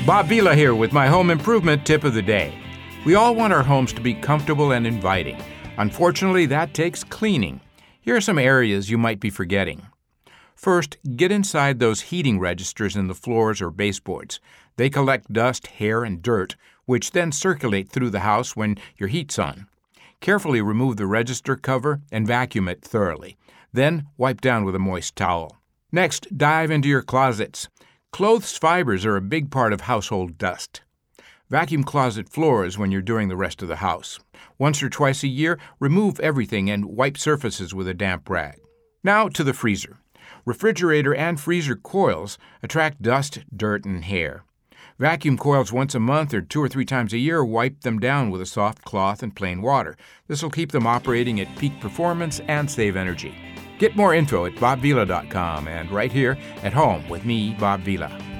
Bob Vila here with my home improvement tip of the day. We all want our homes to be comfortable and inviting. Unfortunately, that takes cleaning. Here are some areas you might be forgetting. First, get inside those heating registers in the floors or baseboards. They collect dust, hair, and dirt, which then circulate through the house when your heat's on. Carefully remove the register cover and vacuum it thoroughly. Then wipe down with a moist towel. Next, dive into your closets. Clothes fibers are a big part of household dust. Vacuum closet floors when you're doing the rest of the house. Once or twice a year, remove everything and wipe surfaces with a damp rag. Now to the freezer. Refrigerator and freezer coils attract dust, dirt, and hair. Vacuum coils once a month or 2 or 3 times a year. Wipe them down with a soft cloth and plain water. This will keep them operating at peak performance and save energy. Get more info at bobvila.com and right here at home with me, Bob Vila.